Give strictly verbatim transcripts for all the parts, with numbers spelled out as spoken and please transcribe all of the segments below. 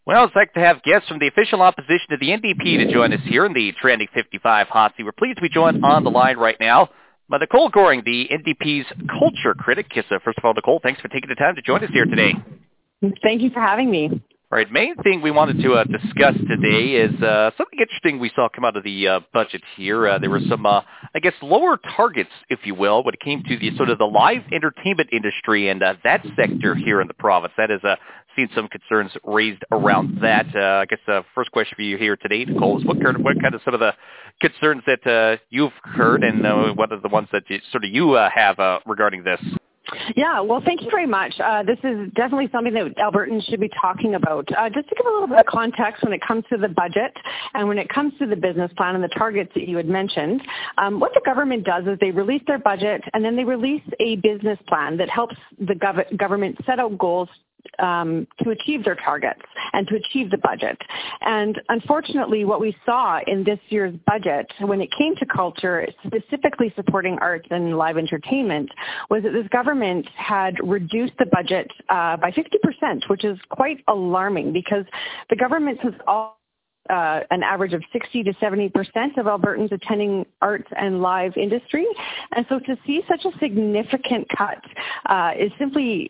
Well, it's like to have guests from the official opposition to the N D P to join us here in the Trending fifty-five Hot Seat. We're pleased to be joined on the line right now by Nicole Goring, the N D P's culture critic. Uh, first of all, Nicole, thanks for taking the time to join us here today. Thank you for having me. All right, main thing we wanted to uh, discuss today is uh, something interesting we saw come out of the uh, budget here. Uh, there were some, uh, I guess, lower targets, if you will, when it came to the sort of the live entertainment industry and uh, that sector here in the province. That has uh, seen some concerns raised around that. Uh, I guess the uh, first question for you here today, Nicole, is what kind of, what kind of some of the concerns that uh, you've heard, and uh, what are the ones that you, sort of you uh, have uh, regarding this? Yeah, well, thank you very much. Uh, this is definitely something that Albertans should be talking about. Uh, just to give a little bit of context when it comes to the budget and when it comes to the business plan and the targets that you had mentioned, um, what the government does is they release their budget and then they release a business plan that helps the gov- government set out goals Um, to achieve their targets and to achieve the budget. And unfortunately, what we saw in this year's budget, when it came to culture, specifically supporting arts and live entertainment, was that this government had reduced the budget uh, by fifty percent, which is quite alarming because the government has all Uh, an average of sixty to seventy percent of Albertans attending arts and live industry. And so to see such a significant cut uh, is simply,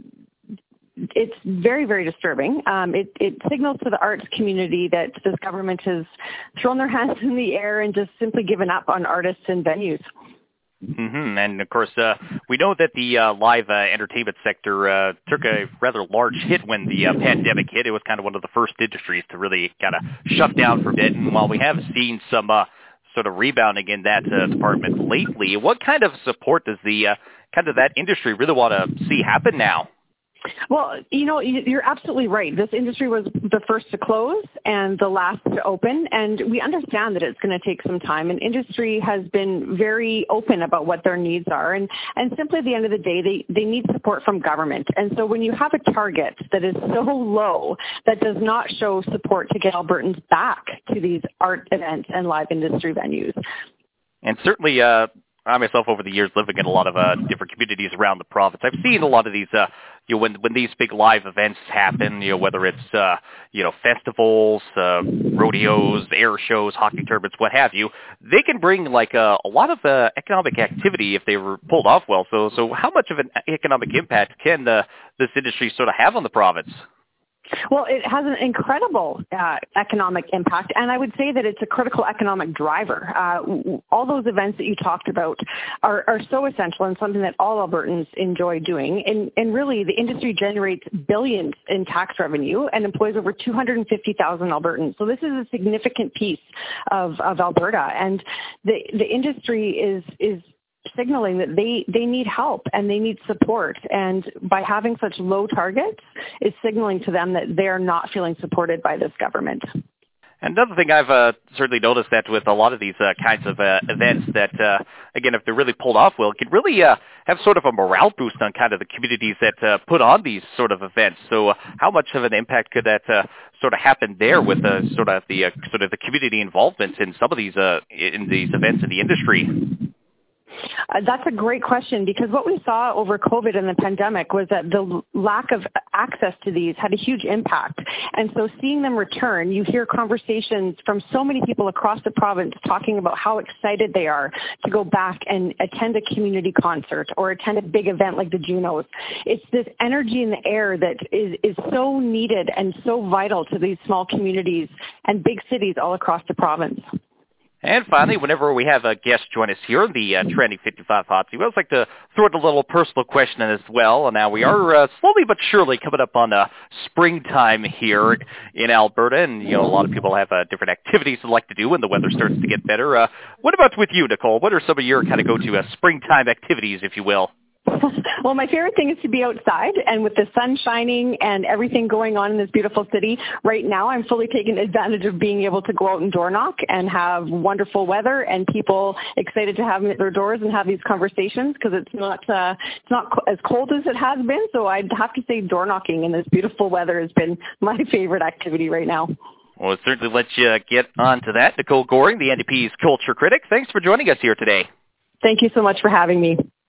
it's very, very disturbing. Um, it, it signals to the arts community that this government has thrown their hands in the air and just simply given up on artists and venues. Mm-hmm. And, of course, uh, we know that the uh, live uh, entertainment sector uh, took a rather large hit when the uh, pandemic hit. It was kind of one of the first industries to really kind of shut down for a bit. And while we have seen some uh, sort of rebounding in that uh, department lately, what kind of support does the uh, kind of that industry really want to see happen now? Well, you know, you're absolutely right. This industry was the first to close and the last to open, and we understand that it's going to take some time. And industry has been very open about what their needs are, and, and simply at the end of the day, they, they need support from government. And so when you have a target that is so low that does not show support to get Albertans back to these art events and live industry venues. And certainly, uh, I myself, over the years, living in a lot of uh, different communities around the province, I've seen a lot of these, uh, you know, when when these big live events happen, you know, whether it's, uh, you know, festivals, uh, rodeos, air shows, hockey tournaments, what have you, they can bring, like, uh, a lot of uh, economic activity if they were pulled off well. So, so how much of an economic impact can uh, this industry sort of have on the province? Well, it has an incredible uh, economic impact, and I would say that it's a critical economic driver. Uh, all those events that you talked about are, are so essential and something that all Albertans enjoy doing. And, and really, the industry generates billions in tax revenue and employs over two hundred fifty thousand Albertans. So this is a significant piece of, of Alberta, and the the industry is is. signaling that they, they need help and they need support. And by having such low targets, it's signaling to them that they are not feeling supported by this government. Another thing I've uh, certainly noticed that with a lot of these uh, kinds of uh, events that, uh, again, if they're really pulled off well, it can really uh, have sort of a morale boost on kind of the communities that uh, put on these sort of events. So uh, how much of an impact could that uh, sort of happen there with uh, sort of the uh, sort of the community involvement in some of these uh, in these events in the industry? Uh, that's a great question, because what we saw over COVID and the pandemic was that the lack of access to these had a huge impact. And so seeing them return, you hear conversations from so many people across the province talking about how excited they are to go back and attend a community concert or attend a big event like the Junos. It's this energy in the air that is, is so needed and so vital to these small communities and big cities all across the province. And finally, whenever we have a guest join us here in the uh, Trending fifty-five Hot Seat, we always like to throw in a little personal question as well. And now we are uh, slowly but surely coming up on uh, springtime here in Alberta, and you know a lot of people have uh, different activities they like to do when the weather starts to get better. Uh, what about with you, Nicole? What are some of your kind of go-to uh, springtime activities, if you will? Well, my favorite thing is to be outside, and with the sun shining and everything going on in this beautiful city right now, I'm fully taking advantage of being able to go out and door knock and have wonderful weather and people excited to have me at their doors and have these conversations, because it's not uh, it's not co- as cold as it has been. So I'd have to say door knocking in this beautiful weather has been my favorite activity right now. Well, we'll certainly let you get on to that. Nicole Goring, the N D P's culture critic, thanks for joining us here today. Thank you so much for having me.